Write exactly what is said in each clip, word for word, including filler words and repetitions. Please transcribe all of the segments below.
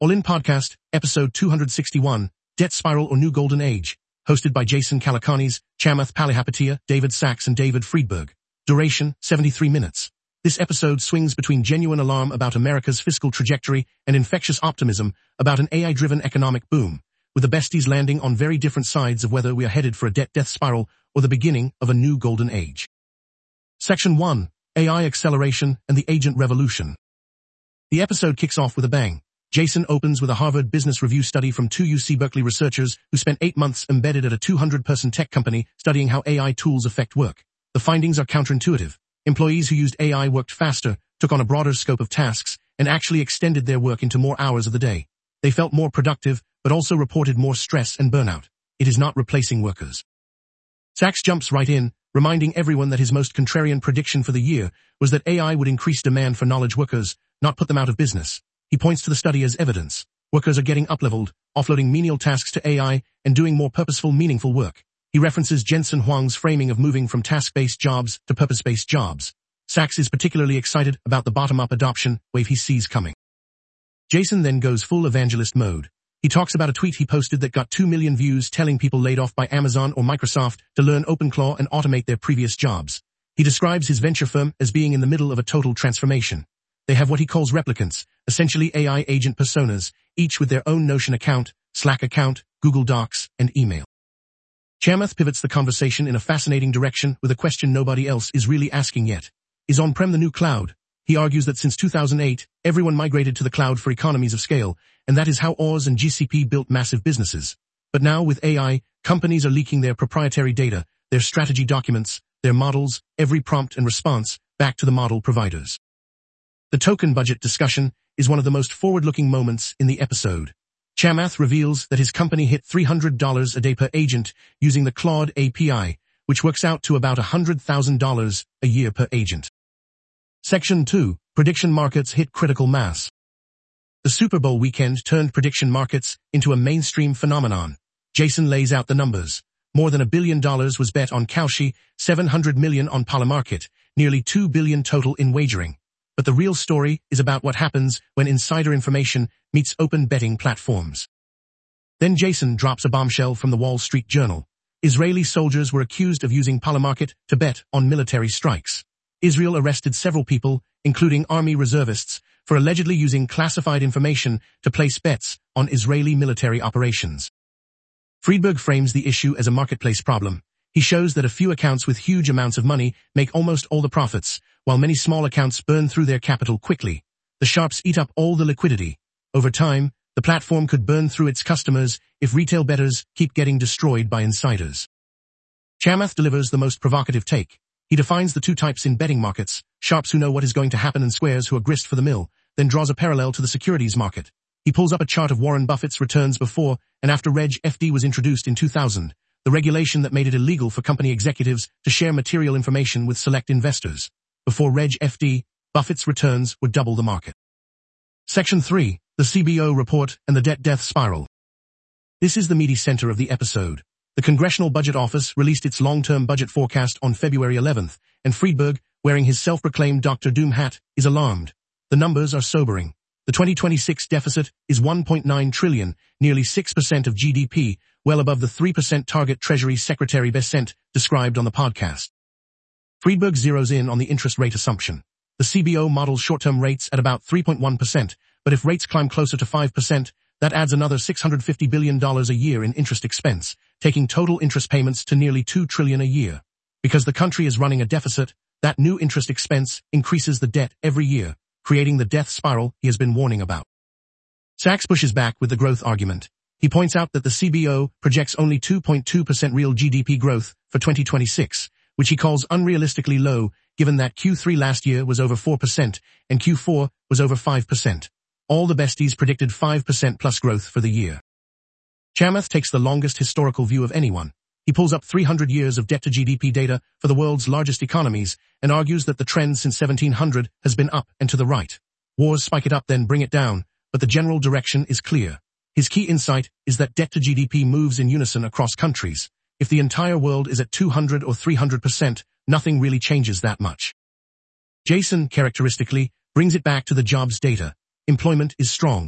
All In Podcast, episode two hundred sixty-one, Debt Spiral or New Golden Age, hosted by Jason Calacanis, Chamath Palihapitiya, David Sachs and David Friedberg. Duration, seventy-three minutes. This episode swings between genuine alarm about America's fiscal trajectory and infectious optimism about an A I-driven economic boom, with the besties landing on very different sides of whether we are headed for a debt death spiral or the beginning of a new golden age. Section one, A I Acceleration and the Agent Revolution. The episode kicks off with a bang. Jason opens with a Harvard Business Review study from two U C Berkeley researchers who spent eight months embedded at a two hundred person tech company studying how A I tools affect work. The findings are counterintuitive. Employees who used A I worked faster, took on a broader scope of tasks, and actually extended their work into more hours of the day. They felt more productive, but also reported more stress and burnout. It is not replacing workers. Sachs jumps right in, reminding everyone that his most contrarian prediction for the year was that A I would increase demand for knowledge workers, not put them out of business. He points to the study as evidence. Workers are getting upleveled, offloading menial tasks to A I, and doing more purposeful, meaningful work. He references Jensen Huang's framing of moving from task-based jobs to purpose-based jobs. Sachs is particularly excited about the bottom-up adoption wave he sees coming. Jason then goes full evangelist mode. He talks about a tweet he posted that got two million views telling people laid off by Amazon or Microsoft to learn OpenClaw and automate their previous jobs. He describes his venture firm as being in the middle of a total transformation. They have what he calls replicants, essentially A I agent personas, each with their own Notion account, Slack account, Google Docs, and email. Chamath pivots the conversation in a fascinating direction with a question nobody else is really asking yet. Is on-prem the new cloud? He argues that since two thousand eight, everyone migrated to the cloud for economies of scale, and that is how Oz and G C P built massive businesses. But now with A I, companies are leaking their proprietary data, their strategy documents, their models, every prompt and response, back to the model providers. The token budget discussion is one of the most forward-looking moments in the episode. Chamath reveals that his company hit three hundred dollars a day per agent using the Claude A P I, which works out to about one hundred thousand dollars a year per agent. Section two, Prediction Markets Hit Critical Mass. The Super Bowl weekend turned prediction markets into a mainstream phenomenon. Jason lays out the numbers. More than a billion dollars was bet on Kalshi, seven hundred million on Polymarket, nearly two billion total in wagering. But the real story is about what happens when insider information meets open betting platforms. Then Jason drops a bombshell from the Wall Street Journal. Israeli soldiers were accused of using Polymarket to bet on military strikes. Israel arrested several people, including army reservists, for allegedly using classified information to place bets on Israeli military operations. Friedberg frames the issue as a marketplace problem. He shows that a few accounts with huge amounts of money make almost all the profits, while many small accounts burn through their capital quickly. The sharps eat up all the liquidity. Over time, the platform could burn through its customers if retail bettors keep getting destroyed by insiders. Chamath delivers the most provocative take. He defines the two types in betting markets, sharps who know what is going to happen and squares who are grist for the mill, then draws a parallel to the securities market. He pulls up a chart of Warren Buffett's returns before and after Reg F D was introduced in two thousand, the regulation that made it illegal for company executives to share material information with select investors. Before Reg F D, Buffett's returns would double the market. Section three, the C B O Report and the Debt Death Spiral. This is the meaty center of the episode. The Congressional Budget Office released its long-term budget forecast on February eleventh, and Friedberg, wearing his self-proclaimed Doctor Doom hat, is alarmed. The numbers are sobering. The twenty twenty-six deficit is one point nine trillion dollars, nearly six percent of G D P, well above the three percent target Treasury Secretary Bessent described on the podcast. Friedberg zeroes in on the interest rate assumption. The C B O models short-term rates at about three point one percent, but if rates climb closer to five percent, that adds another six hundred fifty billion dollars a year in interest expense, taking total interest payments to nearly two trillion dollars a year. Because the country is running a deficit, that new interest expense increases the debt every year, creating the death spiral he has been warning about. Sachs pushes back with the growth argument. He points out that the C B O projects only two point two percent real G D P growth for twenty twenty-six, which he calls unrealistically low given that Q three last year was over four percent and Q four was over five percent. All the besties predicted five percent plus growth for the year. Chamath takes the longest historical view of anyone. He pulls up three hundred years of debt to G D P data for the world's largest economies and argues that the trend since seventeen hundred has been up and to the right. Wars spike it up then bring it down, but the general direction is clear. His key insight is that debt to G D P moves in unison across countries. If the entire world is at two hundred or three hundred percent, nothing really changes that much. Jason, characteristically, brings it back to the jobs data. Employment is strong.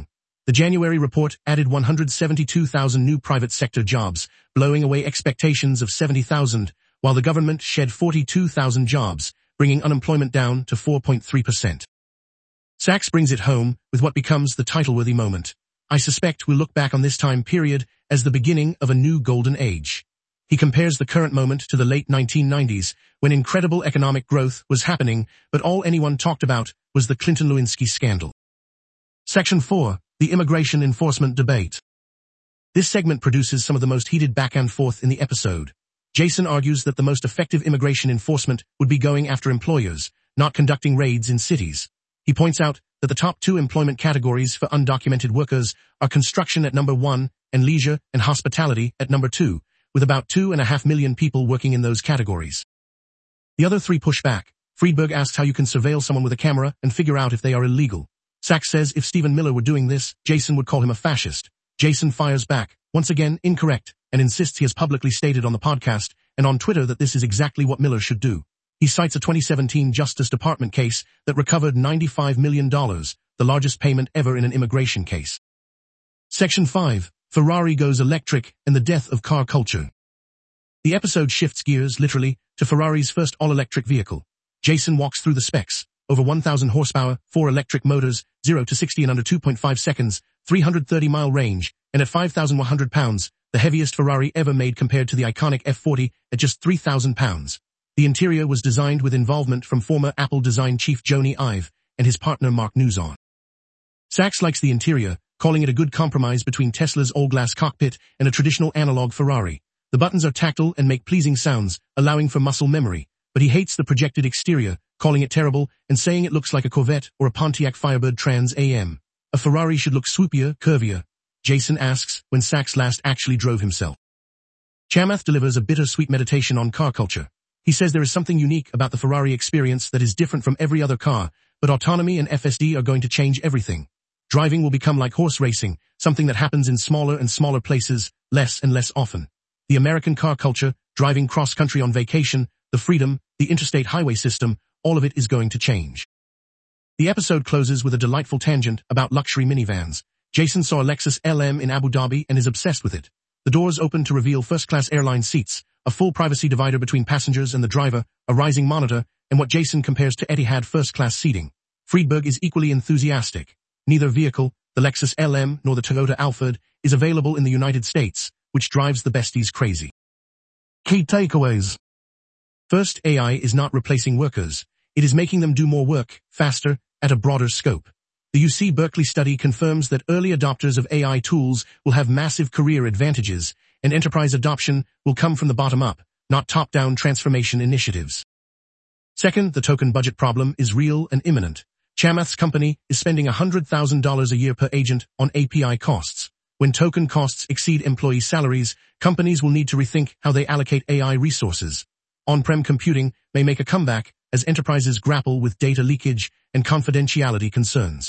The January report added one hundred seventy-two thousand new private sector jobs, blowing away expectations of seventy thousand, while the government shed forty-two thousand jobs, bringing unemployment down to four point three percent. Sachs brings it home with what becomes the title-worthy moment. I suspect we'll look back on this time period as the beginning of a new golden age. He compares the current moment to the late nineteen nineties, when incredible economic growth was happening, but all anyone talked about was the Clinton-Lewinsky scandal. Section four. The Immigration Enforcement Debate. This segment produces some of the most heated back and forth in the episode. Jason argues that the most effective immigration enforcement would be going after employers, not conducting raids in cities. He points out that the top two employment categories for undocumented workers are construction at number one and leisure and hospitality at number two, with about two and a half million people working in those categories. The other three push back. Friedberg asks how you can surveil someone with a camera and figure out if they are illegal. Sachs says if Stephen Miller were doing this, Jason would call him a fascist. Jason fires back, once again incorrect, and insists he has publicly stated on the podcast and on Twitter that this is exactly what Miller should do. He cites a twenty seventeen Justice Department case that recovered ninety-five million dollars, the largest payment ever in an immigration case. Section five. Ferrari goes electric and the death of car culture. The episode shifts gears, literally, to Ferrari's first all-electric vehicle. Jason walks through the specs. Over one thousand horsepower, four electric motors, zero to sixty in under two point five seconds, three hundred thirty mile range, and at five thousand one hundred pounds, the heaviest Ferrari ever made compared to the iconic F forty at just three thousand pounds. The interior was designed with involvement from former Apple design chief Jony Ive and his partner Mark Nuzon. Sachs likes the interior, calling it a good compromise between Tesla's all-glass cockpit and a traditional analog Ferrari. The buttons are tactile and make pleasing sounds, allowing for muscle memory, but he hates the projected exterior, calling it terrible and saying it looks like a Corvette or a Pontiac Firebird Trans Am. A Ferrari should look swoopier, curvier. Jason asks when Sachs last actually drove himself. Chamath delivers a bittersweet meditation on car culture. He says there is something unique about the Ferrari experience that is different from every other car, but autonomy and F S D are going to change everything. Driving will become like horse racing, something that happens in smaller and smaller places, less and less often. The American car culture, driving cross-country on vacation, the freedom, the interstate highway system, all of it is going to change. The episode closes with a delightful tangent about luxury minivans. Jason saw a Lexus L M in Abu Dhabi and is obsessed with it. The doors open to reveal first-class airline seats, a full privacy divider between passengers and the driver, a rising monitor, and what Jason compares to Etihad first-class seating. Friedberg is equally enthusiastic. Neither vehicle, the Lexus L M nor the Toyota Alphard, is available in the United States, which drives the besties crazy. Key takeaways. First, A I is not replacing workers. It is making them do more work, faster, at a broader scope. The U C Berkeley study confirms that early adopters of A I tools will have massive career advantages, and enterprise adoption will come from the bottom up, not top-down transformation initiatives. Second, the token budget problem is real and imminent. Chamath's company is spending one hundred thousand dollars a year per agent on A P I costs. When token costs exceed employee salaries, companies will need to rethink how they allocate A I resources. On-prem computing may make a comeback as enterprises grapple with data leakage and confidentiality concerns.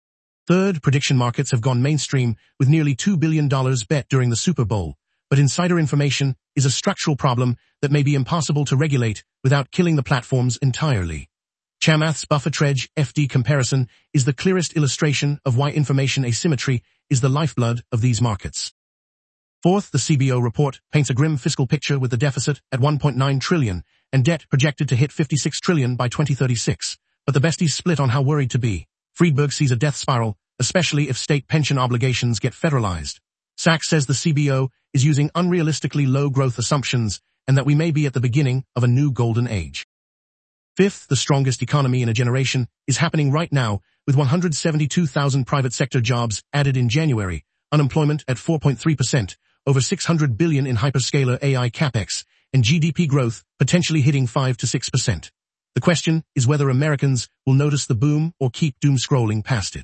Third, prediction markets have gone mainstream with nearly two billion dollars bet during the Super Bowl, but insider information is a structural problem that may be impossible to regulate without killing the platforms entirely. Chamath's Buffer-Tredge F D comparison is the clearest illustration of why information asymmetry is the lifeblood of these markets. Fourth, the C B O report paints a grim fiscal picture with the deficit at one point nine trillion dollars and debt projected to hit fifty-six trillion dollars by twenty thirty-six, but the besties split on how worried to be. Friedberg sees a death spiral, especially if state pension obligations get federalized. Sachs says the C B O is using unrealistically low growth assumptions and that we may be at the beginning of a new golden age. Fifth, the strongest economy in a generation is happening right now with one hundred seventy-two thousand private sector jobs added in January, unemployment at four point three percent, over six hundred billion dollars in hyperscaler A I capex, and G D P growth potentially hitting five to six percent. The question is whether Americans will notice the boom or keep doom scrolling past it.